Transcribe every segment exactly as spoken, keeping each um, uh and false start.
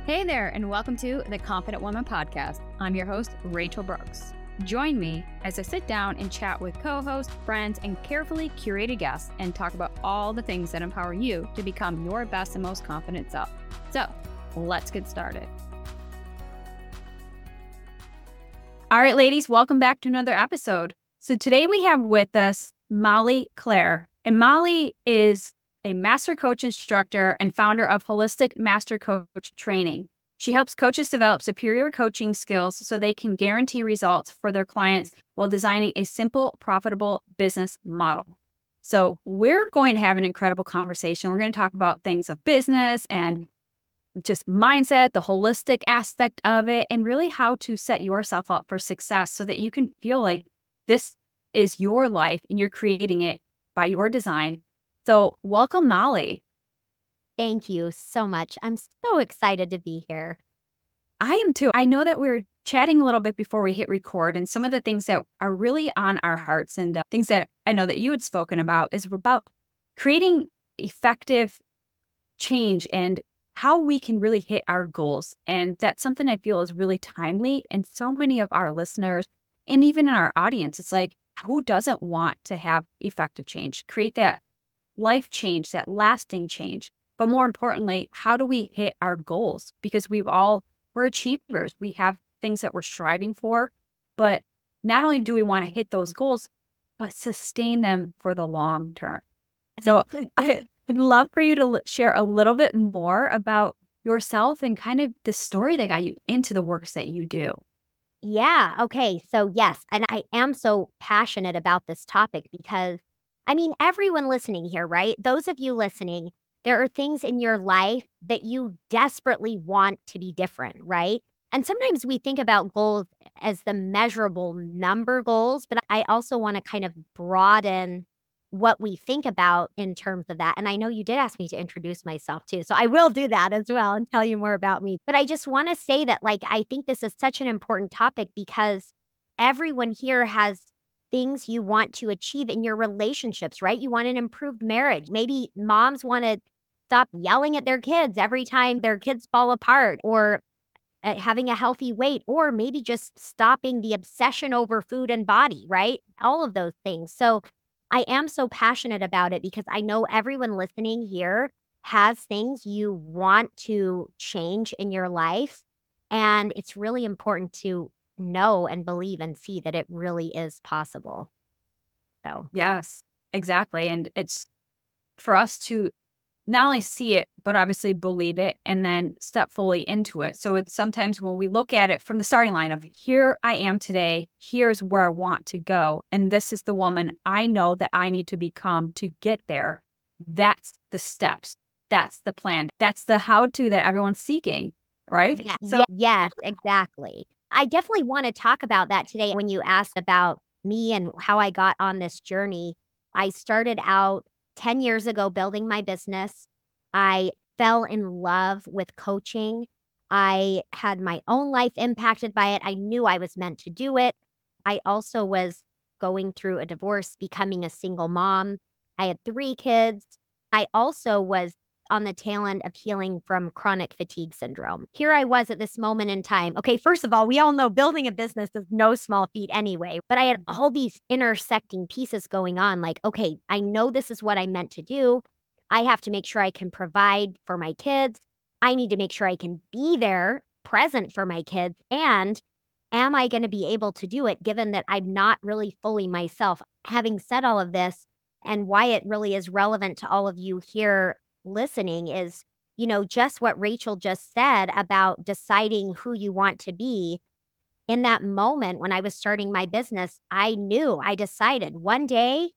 Hey there, and welcome to the Confident Woman Podcast. I'm your host, Rachel Brooks. Join me as I sit down and chat with co-hosts, friends, and carefully curated guests and talk about all the things that empower you to become your best and most confident self. So, let's get started. All right, ladies, welcome back to another episode. So today we have with us Molly Claire, and Molly is a master coach instructor and founder of Holistic Master Coach Training. She helps coaches develop superior coaching skills so they can guarantee results for their clients while designing a simple, profitable business model. So we're going to have an incredible conversation. We're going to talk about things of business and just mindset, the holistic aspect of it, and really how to set yourself up for success so that you can feel like this is your life and you're creating it by your design. So welcome, Molly. Thank you so much. I'm so excited to be here. I am too. I know that we were chatting a little bit before we hit record, and some of the things that are really on our hearts and uh, things that I know that you had spoken about is about creating effective change and how we can really hit our goals. And that's something I feel is really timely. And so many of our listeners and even in our audience, it's like, who doesn't want to have effective change, create that life change, that lasting change? But more importantly, how do we hit our goals? Because we've all, we're achievers. We have things that we're striving for, but not only do we want to hit those goals, but sustain them for the long term. So I would love for you to share a little bit more about yourself and kind of the story that got you into the works that you do. Yeah. Okay. So, yes. And I am so passionate about this topic because, I mean, everyone listening here, right? Those of you listening, there are things in your life that you desperately want to be different, right? And sometimes we think about goals as the measurable number goals, but I also want to kind of broaden what we think about in terms of that. And I know you did ask me to introduce myself too. So I will do that as well and tell you more about me. But I just want to say that, like, I think this is such an important topic because everyone here has things you want to achieve in your relationships, right? You want an improved marriage. Maybe moms want to stop yelling at their kids every time their kids fall apart, or uh, having a healthy weight, or maybe just stopping the obsession over food and body, right? All of those things. So I am so passionate about it because I know everyone listening here has things you want to change in your life. And it's really important to know and believe and see that it really is possible. So, Yes, exactly. And it's for us to not only see it, but obviously believe it and then step fully into it. So it's sometimes when we look at it from the starting line of here I am today, here's where I want to go. And this is the woman I know that I need to become to get there. That's the steps. That's the plan. That's the how to that everyone's seeking, right? yeah, So yes, exactly. I definitely want to talk about that today. When you asked about me and how I got on this journey, I started out ten years ago building my business. I fell in love with coaching. I had my own life impacted by it. I knew I was meant to do it. I also was going through a divorce, becoming a single mom. I had three kids. I also was on the tail end of healing from chronic fatigue syndrome. Here I was at this moment in time. Okay, first of all, we all know building a business is no small feat anyway, but I had all these intersecting pieces going on. Like, okay, I know this is what I meant to do. I have to make sure I can provide for my kids. I need to make sure I can be there, present for my kids. And am I going to be able to do it given that I'm not really fully myself? Having said all of this, and why it really is relevant to all of you here listening is, you know, just what Rachel just said about deciding who you want to be. In that moment when I was starting my business, I knew, I decided one day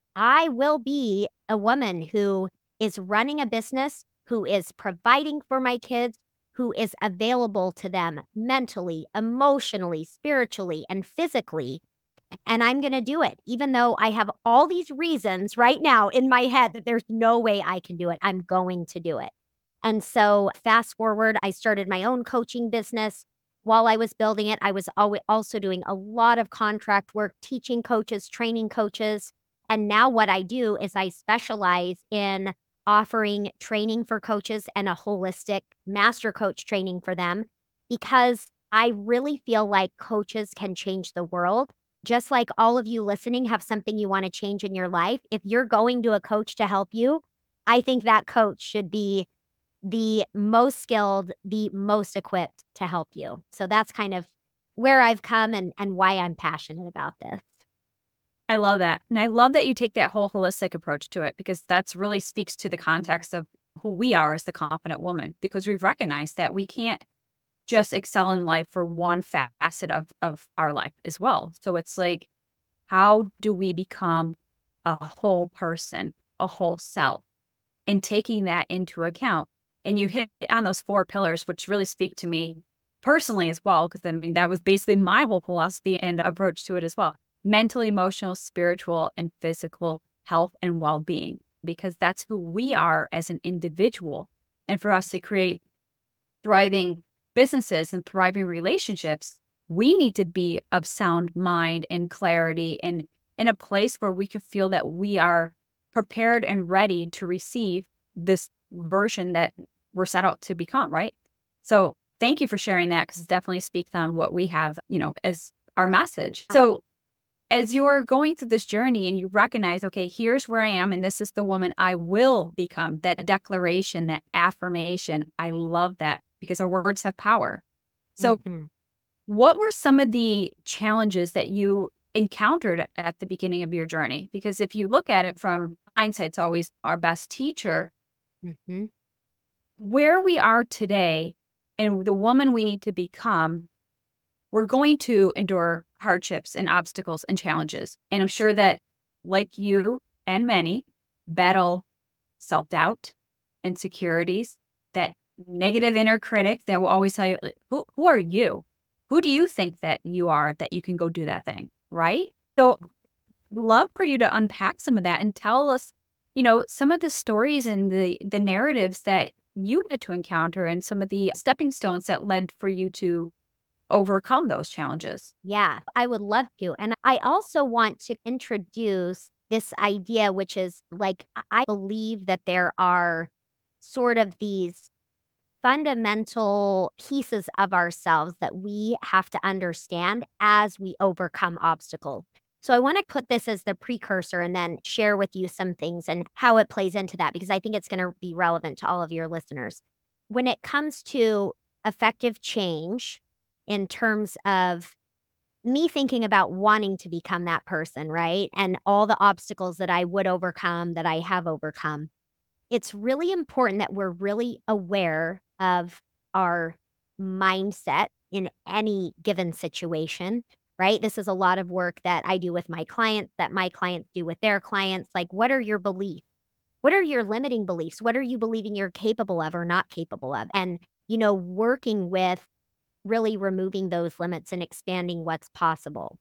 I will be a woman who is running a business, who is providing for my kids, who is available to them mentally, emotionally, spiritually, and physically. And I'm going to do it, even though I have all these reasons right now in my head that there's no way I can do it. I'm going to do it. And so fast forward, I started my own coaching business. While I was building it, I was always also doing a lot of contract work, teaching coaches, training coaches. And now what I do is I specialize in offering training for coaches and a holistic master coach training for them because I really feel like coaches can change the world. Just like all of you listening have something you want to change in your life, if you're going to a coach to help you, I think that coach should be the most skilled, the most equipped to help you. So that's kind of where I've come and, and why I'm passionate about this. I love that. And I love that you take that whole holistic approach to it, because that's really speaks to the context of who we are as the confident woman, because we've recognized that we can't just excel in life for one facet of, of our life as well. So it's like, how do we become a whole person, a whole self, and taking that into account? And you hit on those four pillars, which really speak to me personally as well, because I mean, that was basically my whole philosophy and approach to it as well. Mental, emotional, spiritual, and physical health and well-being, because that's who we are as an individual. And for us to create thriving businesses and thriving relationships, we need to be of sound mind and clarity and in a place where we can feel that we are prepared and ready to receive this version that we're set out to become, right? So thank you for sharing that, because it definitely speaks on what we have, you know, as our message. So as you're going through this journey and you recognize, okay, here's where I am, and this is the woman I will become, that declaration, that affirmation, I love that, because our words have power. So mm-hmm. What were some of the challenges that you encountered at the beginning of your journey? Because if you look at it from hindsight, it's always our best teacher. Mm-hmm. Where we are today and the woman we need to become, we're going to endure hardships and obstacles and challenges. And I'm sure that, like you and many, battle self-doubt, insecurities, that negative inner critic that will always tell you, who, who are you? Who do you think that you are, that you can go do that thing, right? So love for you to unpack some of that and tell us, you know, some of the stories and the, the narratives that you had to encounter and some of the stepping stones that led for you to overcome those challenges. Yeah, I would love to. And I also want to introduce this idea, which is like, I believe that there are sort of these fundamental pieces of ourselves that we have to understand as we overcome obstacles. So I want to put this as the precursor and then share with you some things and how it plays into that, because I think it's going to be relevant to all of your listeners. When it comes to effective change, in terms of me thinking about wanting to become that person, right? And all the obstacles that I would overcome, that I have overcome, it's really important that we're really aware of our mindset in any given situation, right? This is a lot of work that I do with my clients, that my clients do with their clients. Like, what are your beliefs? What are your limiting beliefs? What are you believing you're capable of or not capable of? And, you know, working with really removing those limits and expanding what's possible.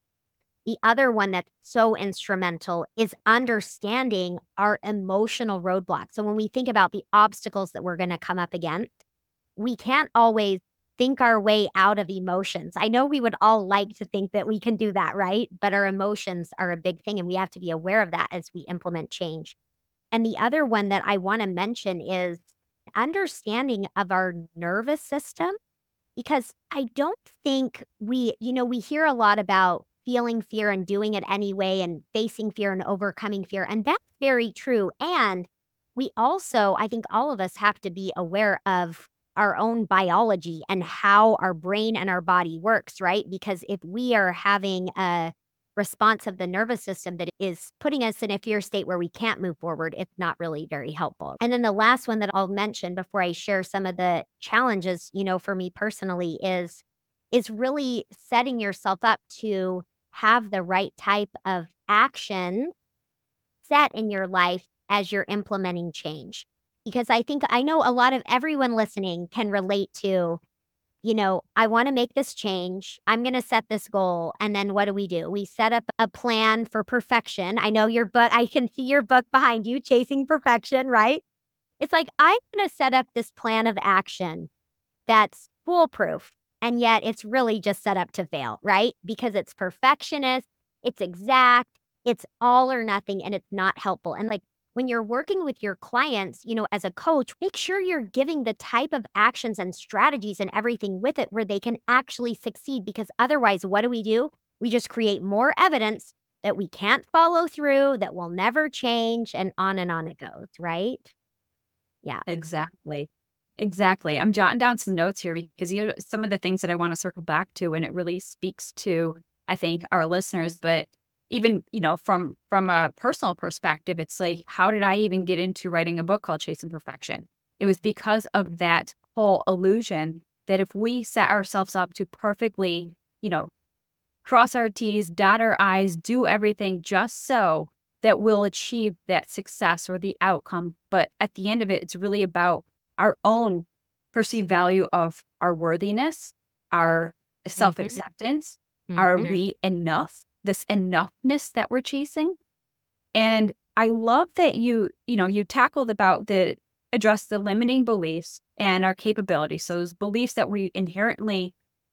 The other one that's so instrumental is understanding our emotional roadblocks. So when we think about the obstacles that we're going to come up against, we can't always think our way out of emotions. I know we would all like to think that we can do that, right? But our emotions are a big thing, and we have to be aware of that as we implement change. And the other one that I want to mention is understanding of our nervous system. Because I don't think we, you know, we hear a lot about feeling fear and doing it anyway and facing fear and overcoming fear. And that's very true. And we also, I think all of us have to be aware of our own biology and how our brain and our body works, right? Because if we are having a response of the nervous system that is putting us in a fear state where we can't move forward, it's not really very helpful. And then the last one that I'll mention before I share some of the challenges, you know, for me personally is, is really setting yourself up to have the right type of action set in your life as you're implementing change. Because I think I know a lot of everyone listening can relate to, you know, I want to make this change. I'm going to set this goal. And then what do we do? We set up a plan for perfection. I know your book, I can see your book behind you, Chasing Perfection, right? It's like, I'm going to set up this plan of action that's foolproof. And yet it's really just set up to fail, right? Because it's perfectionist, it's exact, it's all or nothing, and it's not helpful. And like, when you're working with your clients, you know, as a coach, make sure you're giving the type of actions and strategies and everything with it where they can actually succeed. Because otherwise, what do we do? We just create more evidence that we can't follow through, that will never change, and on and on it goes, right? Yeah. Exactly. Exactly. I'm jotting down some notes here because you know some of the things that I want to circle back to, and it really speaks to, I think, our listeners, but even, you know, from from a personal perspective, it's like, how did I even get into writing a book called Chasing Perfection? It was because of that whole illusion that if we set ourselves up to perfectly, you know, cross our T's, dot our I's, do everything just so that we'll achieve that success or the outcome. But at the end of it, it's really about our own perceived value of our worthiness, our self acceptance, are Mhm. we enough, this enoughness that we're chasing. And I love that you, you know, you tackled about the address the limiting beliefs and our capabilities. So those beliefs that we inherently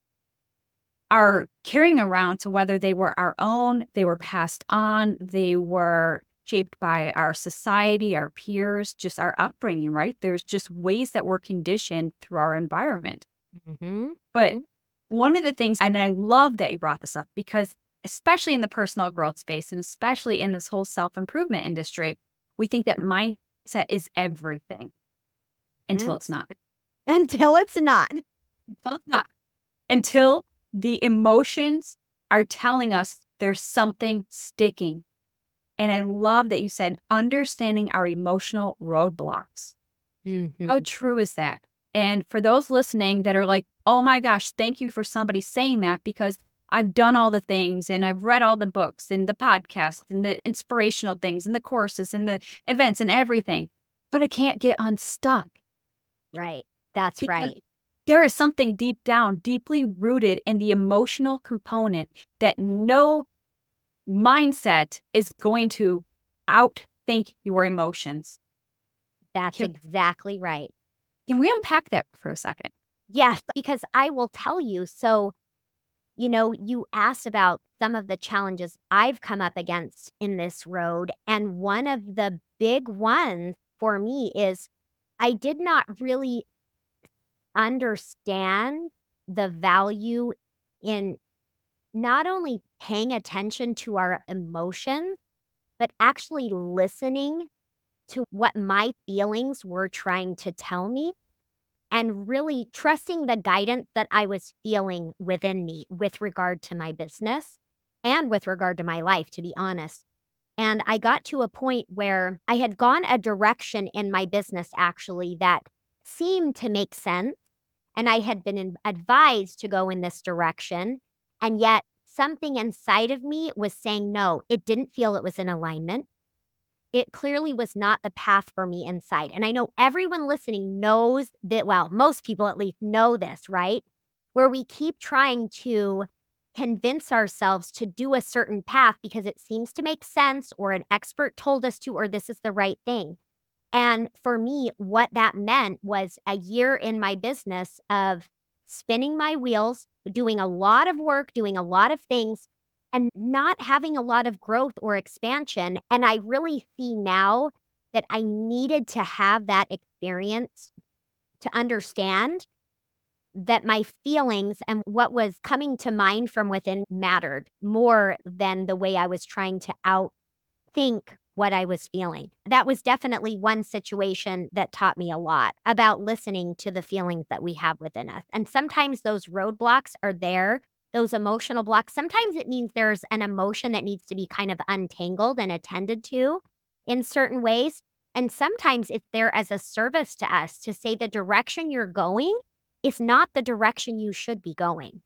are carrying around, to whether they were our own, they were passed on, they were shaped by our society, our peers, just our upbringing, right? There's just ways that we're conditioned through our environment. Mhm. But one of the things, and I love that you brought this up, because especially in the personal growth space and especially in this whole self-improvement industry, we think that mindset is everything until Mhm. it's not. Until it's not. Until it's not. Until the emotions are telling us there's something sticking. And I love that you said understanding our emotional roadblocks. Mhm. How true is that? And for those listening that are like, oh my gosh, thank you for somebody saying that, because I've done all the things and I've read all the books and the podcasts and the inspirational things and the courses and the events and everything, but I can't get unstuck Right. That's because right. there is something deep down, deeply rooted in the emotional component that no mindset is going to outthink your emotions. That's Can, exactly right. can we unpack that for a second? Yes, because I will tell you. So, you know, you asked about some of the challenges I've come up against in this road. And one of the big ones for me is I did not really understand the value in not only paying attention to our emotions, but actually listening to what my feelings were trying to tell me and really trusting the guidance that I was feeling within me with regard to my business and with regard to my life, to be honest. And I got to a point where I had gone a direction in my business actually that seemed to make sense. And I had been in- advised to go in this direction. And yet something inside of me was saying, no, it didn't feel it was in alignment. It clearly was not the path for me inside. And I know everyone listening knows that, well, most people at least know this, right? Where we keep trying to convince ourselves to do a certain path because it seems to make sense, or an expert told us to, or this is the right thing. And for me, what that meant was a year in my business of spinning my wheels, doing a lot of work, doing a lot of things, and not having a lot of growth or expansion. And I really see now that I needed to have that experience to understand that my feelings and what was coming to mind from within mattered more than the way I was trying to outthink what I was feeling. That was definitely one situation that taught me a lot about listening to the feelings that we have within us. And sometimes those roadblocks are there, those emotional blocks. Sometimes it means there's an emotion that needs to be kind of untangled and attended to in certain ways. And sometimes it's there as a service to us to say the direction you're going is not the direction you should be going.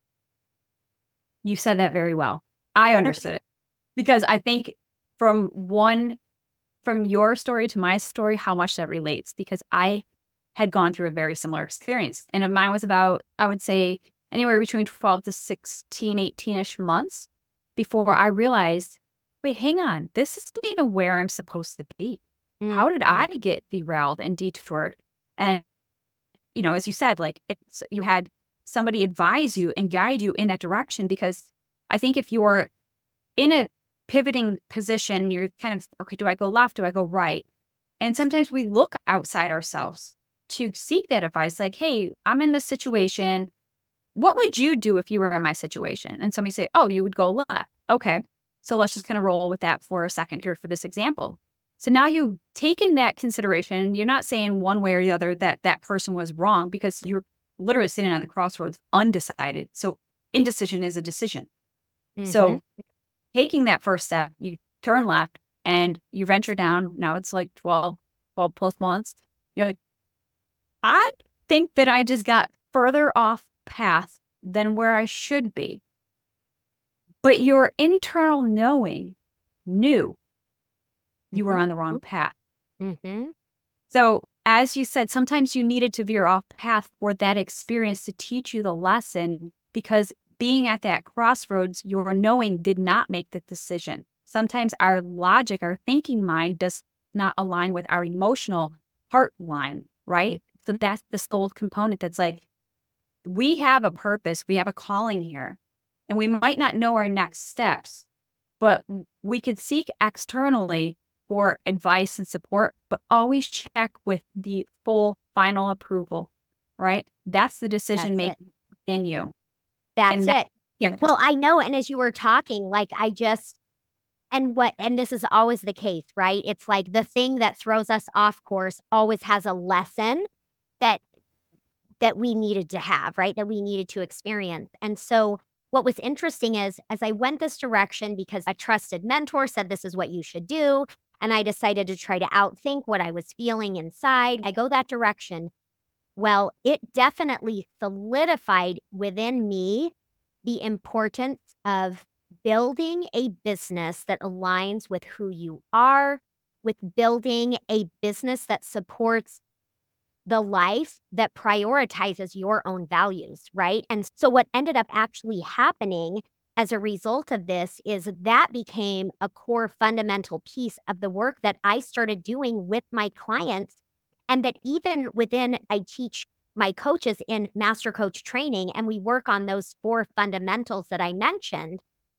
You said that very well. I understood it because I think from one, from your story to my story, how much that relates, because I had gone through a very similar experience. And mine was about, I would say, anywhere between twelve to sixteen, eighteen-ish months before I realized, wait, hang on, this isn't even where I'm supposed to be. Mm, How did I get derailed and detoured? And, you know, as you said, like it's, you had somebody advise you and guide you in that direction, because I think if you're in a pivoting position. You're kind of, okay, do I go left? Do I go right? And sometimes we look outside ourselves to seek that advice. Like, hey, I'm in this situation. What would you do if you were in my situation? And somebody say, oh, you would go left. Okay. So let's just kind of roll with that for a second here for this example. So now you've taken that consideration. You're not saying one way or the other that that person was wrong, because you're literally sitting on the crossroads undecided. So indecision is a decision. Mhm. So taking that first step, you turn left and you venture down. Now it's like twelve, twelve plus months. You're like, I think that I just got further off path than where I should be. But your internal knowing knew you were on the wrong path. Mhm. So as you said, sometimes you needed to veer off path for that experience to teach you the lesson, because being at that crossroads, your knowing did not make the decision. Sometimes our logic, our thinking mind does not align with our emotional heart line, right? So that's the soul component that's like, we have a purpose, we have a calling here, and we might not know our next steps, but we could seek externally for advice and support, but always check with the full final approval, right? That's the decision That's it. making in you. That's And that, it. yeah, Well, I know. And as you were talking, like I just, and what, and this is always the case, right? It's like the thing that throws us off course always has a lesson that, that we needed to have, right? That we needed to experience. And so what was interesting is as I went this direction, because a trusted mentor said, this is what you should do. And I decided to try to outthink what I was feeling inside. I go that direction. Well, it definitely solidified within me the importance of building a business that aligns with who you are, with building a business that supports the life that prioritizes your own values, right? And so what ended up actually happening as a result of this is that became a core fundamental piece of the work that I started doing with my clients. And that even within, I teach my coaches in master coach training, and we work on those four fundamentals that I mentioned.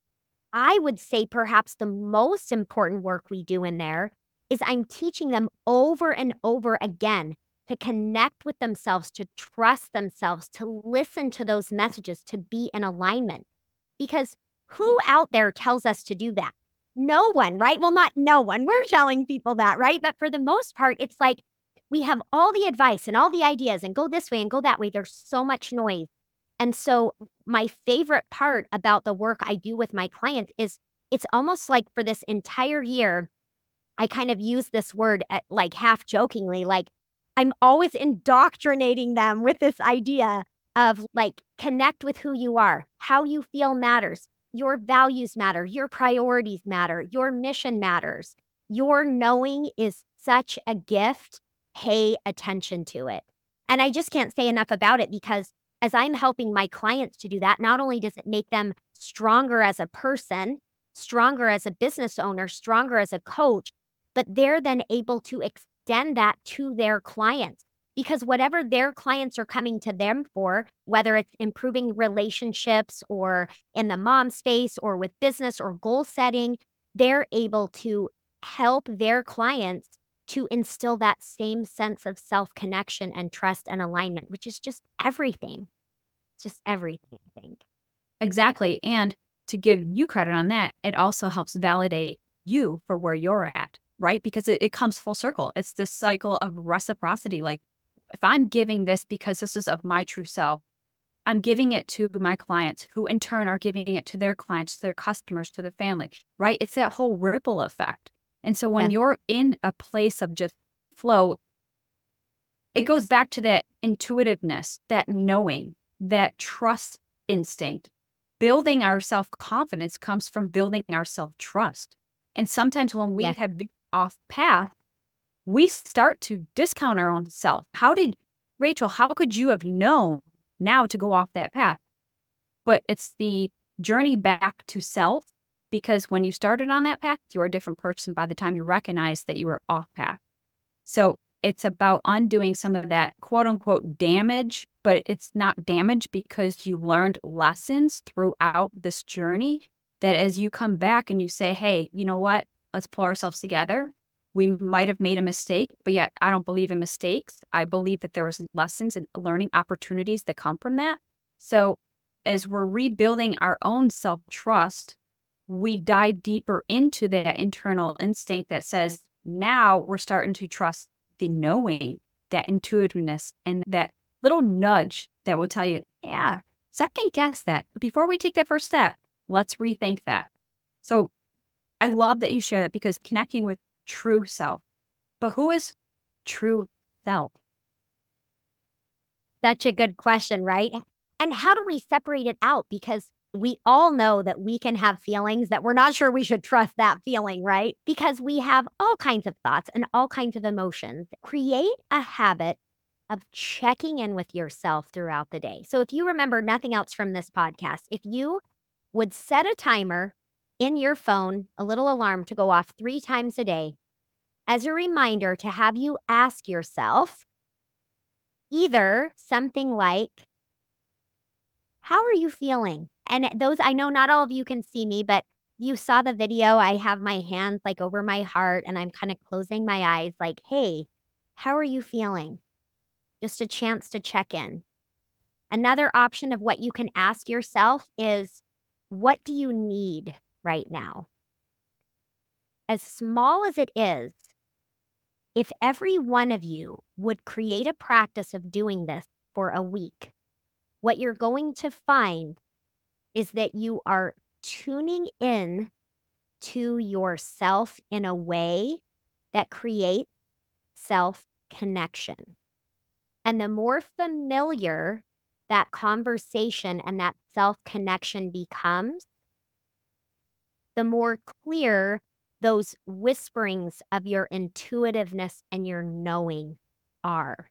I would say perhaps the most important work we do in there is I'm teaching them over and over again to connect with themselves, to trust themselves, to listen to those messages, to be in alignment. Because who out there tells us to do that? No one, right? Well, not no one. We're telling people that, right? But for the most part, it's like we have all the advice and all the ideas and go this way and go that way. There's so much noise. And so my favorite part about the work I do with my clients is it's almost like for this entire year, I kind of use this word at, like half jokingly, like I'm always indoctrinating them with this idea of like connect with who you are, how you feel matters, your values matter, your priorities matter, your mission matters. Your knowing is such a gift. Pay attention to it. And I just can't say enough about it, because as I'm helping my clients to do that, not only does it make them stronger as a person, stronger as a business owner, stronger as a coach, but they're then able to extend that to their clients. Because whatever their clients are coming to them for, whether it's improving relationships or in the mom space or with business or goal setting, they're able to help their clients to instill that same sense of self-connection and trust and alignment, which is just everything. It's just everything, I think. exactly. And to give you credit on that, it also helps validate you for where you're at, right? Because it, it comes full circle. It's this cycle of reciprocity. Like, if I'm giving this because this is of my true self, I'm giving it to my clients, who in turn are giving it to their clients, to their customers, to the family, right? It's that whole ripple effect. And so when Yeah. you're in a place of just flow, it goes back to that intuitiveness, that knowing, that trust instinct. Building our self-confidence comes from building our self-trust. And sometimes when we Yeah. have been off path, we start to discount our own self. How did, Rachel, how could you have known now to go off that path? But it's the journey back to self, because when you started on that path, you were a different person by the time you recognized that you were off path. So it's about undoing some of that quote unquote damage, but it's not damage because you learned lessons throughout this journey. that as you come back and you say, hey, you know what? Let's pull ourselves together. We might have made a mistake, but yet I don't believe in mistakes. I believe that there was lessons and learning opportunities that come from that. So as we're rebuilding our own self-trust, we dive deeper into that internal instinct that says, now we're starting to trust the knowing, that intuitiveness, and that little nudge that will tell you, yeah, second guess that. But before we take that first step, let's rethink that. So I love that you share that, because connecting with true self. But who is true self? Such a good question, right? And how do we separate it out? Because we all know that we can have feelings that we're not sure we should trust that feeling, right? Because we have all kinds of thoughts and all kinds of emotions. Create a habit of checking in with yourself throughout the day. So if you remember nothing else from this podcast, if you would set a timer in your phone, a little alarm to go off three times a day, as a reminder to have you ask yourself either something like, how are you feeling? And those, I know not all of you can see me, but you saw the video. I have my hands like over my heart and I'm kind of closing my eyes like, hey, how are you feeling? Just a chance to check in. Another option of what you can ask yourself is, what do you need right now? As small as it is, if every one of you would create a practice of doing this for a week, what you're going to find is that you are tuning in to yourself in a way that creates self-connection. And the more familiar that conversation and that self-connection becomes, the more clear those whisperings of your intuitiveness and your knowing are.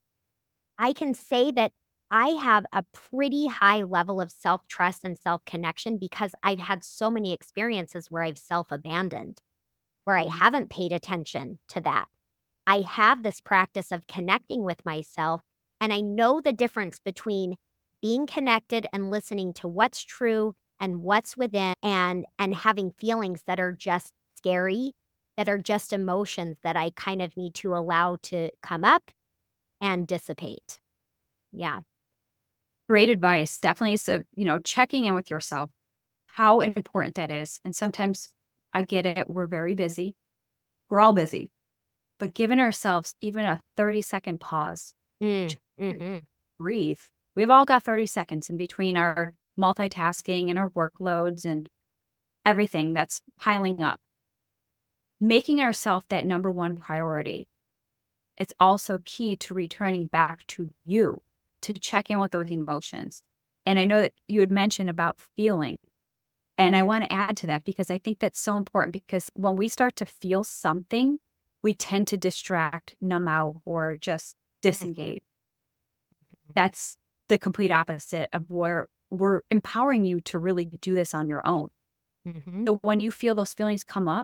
I can say that I have a pretty high level of self-trust and self-connection because I've had so many experiences where I've self-abandoned, where I haven't paid attention to that. I have this practice of connecting with myself, and I know the difference between being connected and listening to what's true and what's within, and and having feelings that are just scary, that are just emotions that I kind of need to allow to come up and dissipate. Yeah. Great advice. Definitely. So, you know, checking in with yourself, how important that is. And sometimes I get it. We're very busy. We're all busy. But giving ourselves even a thirty second pause, Mm, hmm breathe. We've all got thirty seconds in between our multitasking and our workloads and everything that's piling up. Making ourselves that number one priority. It's also key to returning back to you, to check in with those emotions. And I know that you had mentioned about feeling. And I want to add to that because I think that's so important, because when we start to feel something, we tend to distract, numb out, or just disengage. That's the complete opposite of where we're empowering you to really do this on your own. hmm So when you feel those feelings come up,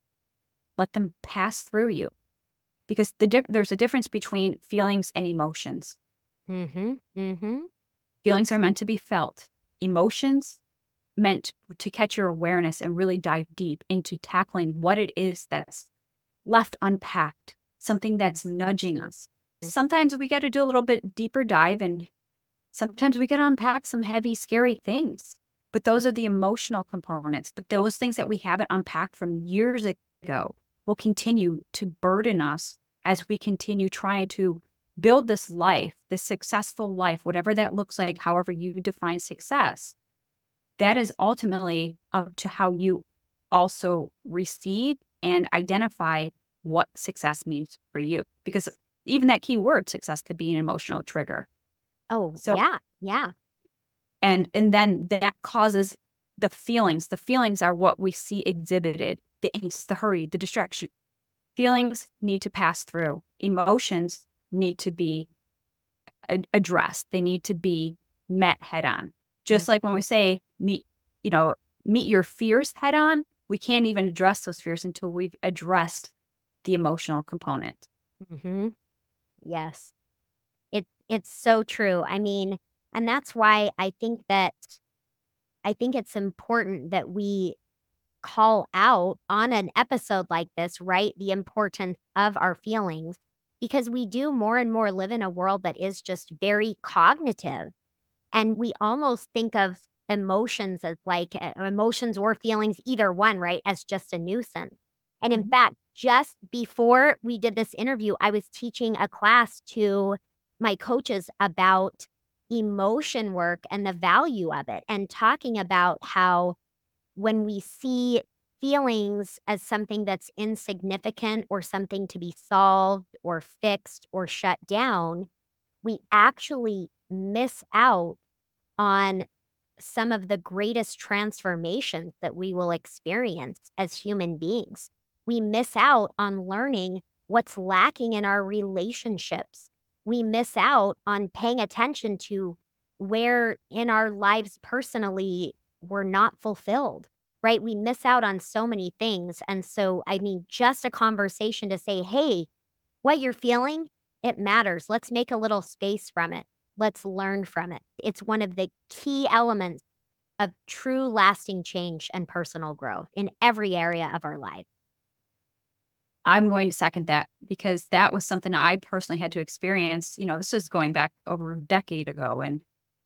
let them pass through you, because the dif- there's a difference between feelings and emotions. hmm hmm Feelings are meant to be felt. Emotions meant to catch your awareness and really dive deep into tackling what it is that's left unpacked, something that's nudging us. Sometimes we got to do a little bit deeper dive, and sometimes we got to unpack some heavy, scary things. But those are the emotional components. But those things that we haven't unpacked from years ago will continue to burden us as we continue trying to build this life, this successful life, whatever that looks like, however you define success. That is ultimately up to how you also receive and identify what success means for you. Because even that key word, success, could be an emotional trigger. Oh, So, yeah. Yeah. and and then that causes the feelings. The feelings are what we see exhibited, the angst, the hurry, the distraction. Feelings need to pass through. Emotions need to be ad- addressed. They need to be met head on. Just like when we say meet, you know, meet your fears head on, we can't even address those fears until we've addressed the emotional component. hmm Yes. It it's so true. I mean, and that's why I think that I think it's important that we call out on an episode like this, right? The importance of our feelings because we do more and more live in a world that is just very cognitive. And we almost think of emotions as like uh, emotions or feelings, either one, right? As just a nuisance. And in Mhm. fact, just before we did this interview, I was teaching a class to my coaches about emotion work and the value of it and talking about how when we see feelings as something that's insignificant or something to be solved or fixed or shut down, we actually miss out on some of the greatest transformations that we will experience as human beings. We miss out on learning what's lacking in our relationships. We miss out on paying attention to where in our lives personally we're not fulfilled, right? We miss out on so many things. And so, I mean, just a conversation to say, hey, what you're feeling, it matters. Let's make a little space from it. Let's learn from it. It's one of the key elements of true lasting change and personal growth in every area of our life. I'm going to second that because that was something I personally had to experience. You know, this is going back over a decade ago, and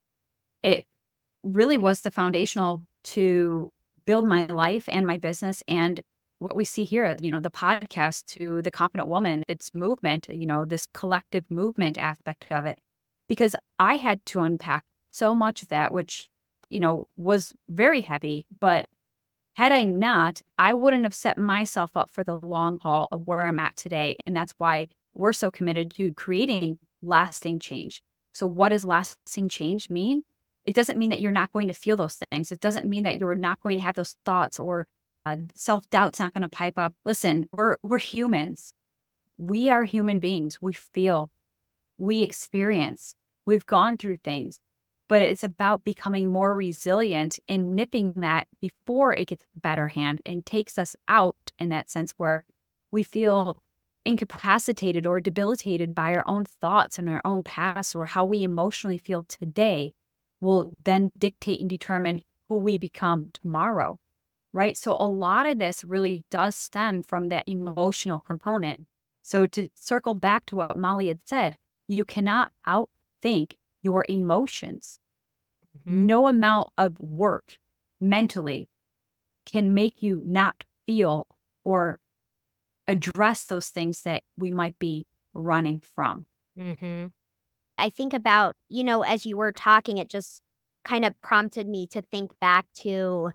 it really was the foundational to build my life and my business and what we see here, you know, the podcast to the confident woman, it's movement, you know, this collective movement aspect of it. Because I had to unpack so much of that, which, you know, was very heavy. But had I not, I wouldn't have set myself up for the long haul of where I'm at today. And that's why we're so committed to creating lasting change. So, what does lasting change mean? It doesn't mean that you're not going to feel those things. It doesn't mean that you're not going to have those thoughts or uh, self doubt's not going to pipe up. Listen, we're we're humans. We are human beings. We feel, we experience, we've gone through things, but it's about becoming more resilient and nipping that before it gets the better hand and takes us out in that sense where we feel incapacitated or debilitated by our own thoughts and our own past or how we emotionally feel today will then dictate and determine who we become tomorrow. Right. So a lot of this really does stem from that emotional component. So to circle back to what Molly had said, you cannot outthink your emotions. Mhm. No amount of work mentally can make you not feel or address those things that we might be running from. Mhm. I think about, you know, as you were talking, it just kind of prompted me to think back to,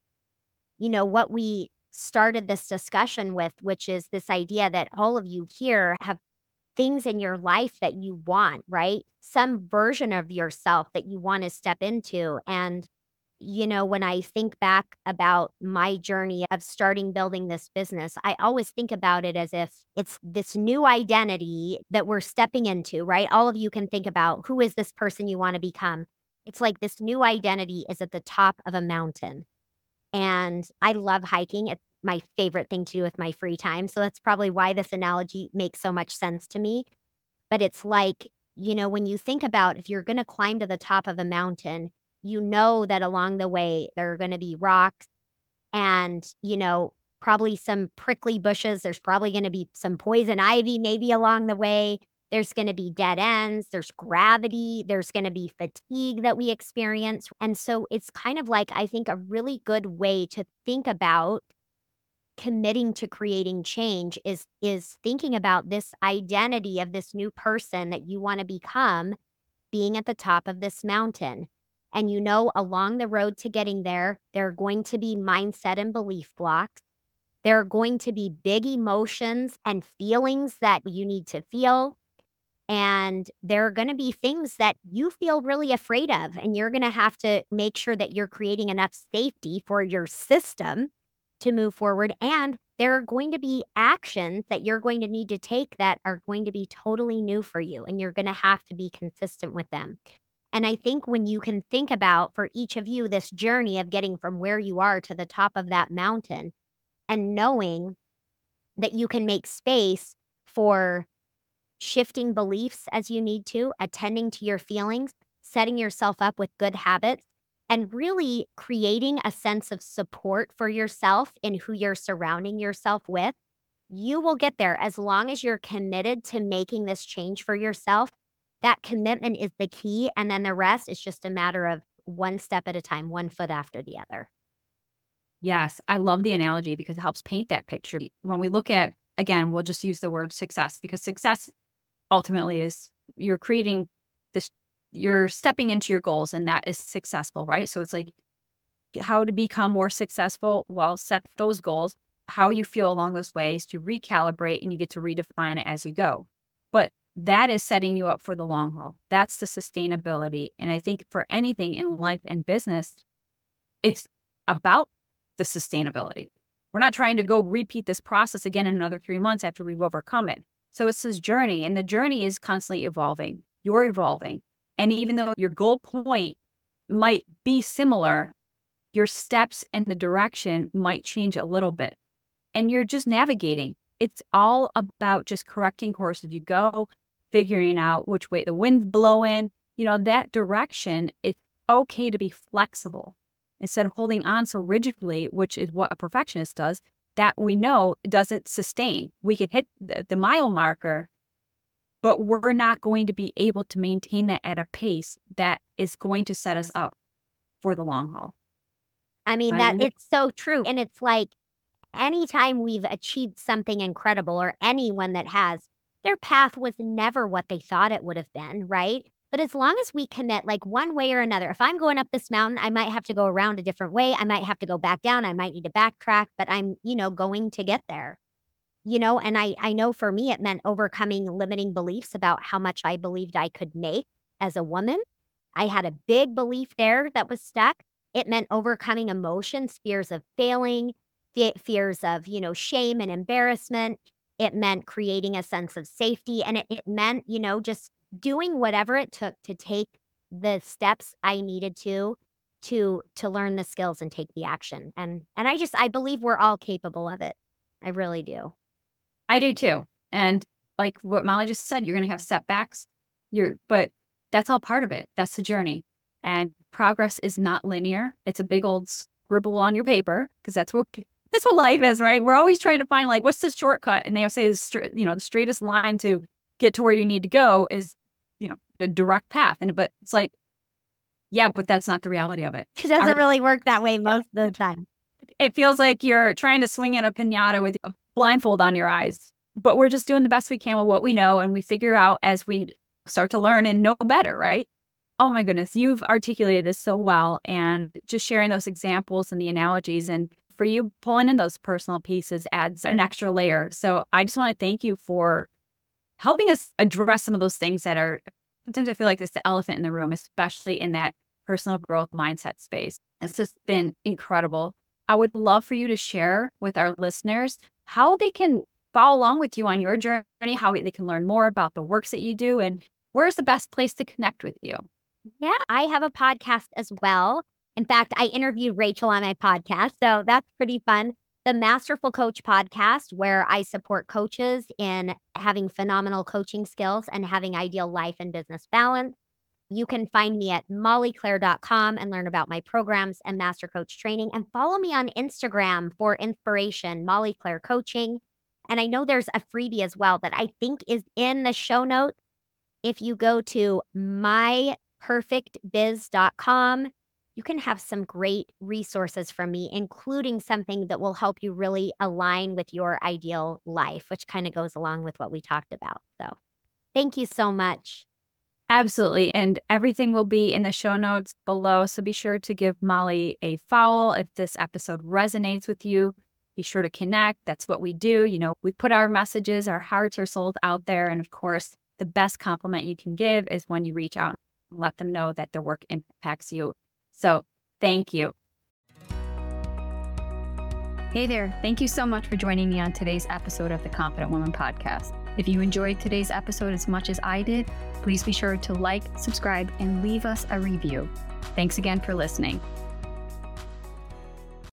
you know, what we started this discussion with, which is this idea that all of you here have things in your life that you want, right? Some version of yourself that you want to step into. And, you know, when I think back about my journey of starting building this business, I always think about it as if it's this new identity that we're stepping into, right? All of you can think about who is this person you want to become. It's like this new identity is at the top of a mountain. And I love hiking. It's my favorite thing to do with my free time. So that's probably why this analogy makes so much sense to me. But it's like, you know, when you think about if you're going to climb to the top of a mountain, you know that along the way there are going to be rocks and, you know, probably some prickly bushes. There's probably going to be some poison ivy maybe along the way. There's going to be dead ends. There's gravity. There's going to be fatigue that we experience. And so it's kind of like, I think, a really good way to think about committing to creating change is is thinking about this identity of this new person that you want to become being at the top of this mountain. And you know, along the road to getting there, there are going to be mindset and belief blocks. There are going to be big emotions and feelings that you need to feel. And there are going to be things that you feel really afraid of. And you're going to have to make sure that you're creating enough safety for your system to move forward. And there are going to be actions that you're going to need to take that are going to be totally new for you. And you're going to have to be consistent with them. And I think when you can think about for each of you this journey of getting from where you are to the top of that mountain and knowing that you can make space for shifting beliefs as you need to, attending to your feelings, setting yourself up with good habits, and really creating a sense of support for yourself in who you're surrounding yourself with, you will get there as long as you're committed to making this change for yourself. That commitment is the key. And then the rest is just a matter of one step at a time, one foot after the other. Yes, I love the analogy because it helps paint that picture. When we look at, again, we'll just use the word success, because success ultimately is you're creating this, you're stepping into your goals, and that is successful, right? So it's like how to become more successful. Well, set those goals, how you feel along those ways to recalibrate, and you get to redefine it as you go. But that is setting you up for the long haul. That's the sustainability. And I think for anything in life and business, it's about the sustainability. We're not trying to go repeat this process again in another three months after we've overcome it. So it's this journey, and the journey is constantly evolving. You're evolving. And even though your goal point might be similar, your steps and the direction might change a little bit. And you're just navigating. It's all about just correcting course as you go, figuring out which way the wind's blowing. You know, that direction, it's okay to be flexible instead of holding on so rigidly, which is what a perfectionist does, that we know doesn't sustain. We can hit the, the mile marker, but we're not going to be able to maintain that at a pace that is going to set us up for the long haul. I mean, that it's so true. And it's like anytime we've achieved something incredible, or anyone that has, their path was never what they thought it would have been, right? But as long as we commit, like one way or another, if I'm going up this mountain, I might have to go around a different way. I might have to go back down. I might need to backtrack, but I'm, you know, going to get there. You know, and I, I know for me, it meant overcoming limiting beliefs about how much I believed I could make as a woman. I had a big belief there that was stuck. It meant overcoming emotions, fears of failing, fe- fears of, you know, shame and embarrassment. It meant creating a sense of safety. And it, it meant, you know, just doing whatever it took to take the steps I needed to, to, to learn the skills and take the action. And, and I just, I believe we're all capable of it. I really do. I do too. And like what Molly just said, you're going to have setbacks. You're, but that's all part of it. That's the journey. And progress is not linear. It's a big old scribble on your paper, because that's what that's what life is, right? We're always trying to find like, what's the shortcut? And they say, the str- you know, the straightest line to get to where you need to go is, you know, the direct path. And but it's like, yeah, but that's not the reality of it. It doesn't Our, really work that way most of the time. It feels like you're trying to swing at a piñata with a blindfold on your eyes, but we're just doing the best we can with what we know, and we figure out as we start to learn and know better, right? Oh my goodness, you've articulated this so well, and just sharing those examples and the analogies, and for you pulling in those personal pieces adds an extra layer. So I just want to thank you for helping us address some of those things that are, sometimes I feel like it's the elephant in the room, especially in that personal growth mindset space. It's just been incredible. I would love for you to share with our listeners how they can follow along with you on your journey, how they can learn more about the works that you do, and where's the best place to connect with you? Yeah, I have a podcast as well. In fact, I interviewed Rachel on my podcast, so that's pretty fun. The Masterful Coach podcast, where I support coaches in having phenomenal coaching skills and having ideal life and business balance. You can find me at molly claire dot com and learn about my programs and Master Coach training, and follow me on Instagram for inspiration, Molly Claire Coaching. And I know there's a freebie as well that I think is in the show notes. If you go to my perfect biz dot com, you can have some great resources from me, including something that will help you really align with your ideal life, which kind of goes along with what we talked about. So thank you so much. Absolutely. And everything will be in the show notes below. So be sure to give Molly a follow. If this episode resonates with you, be sure to connect. That's what we do. You know, we put our messages, our hearts, our souls out there. And of course, the best compliment you can give is when you reach out and let them know that their work impacts you. So thank you. Hey there. Thank you so much for joining me on today's episode of the Confident Woman Podcast. If you enjoyed today's episode as much as I did, please be sure to like, subscribe, and leave us a review. Thanks again for listening.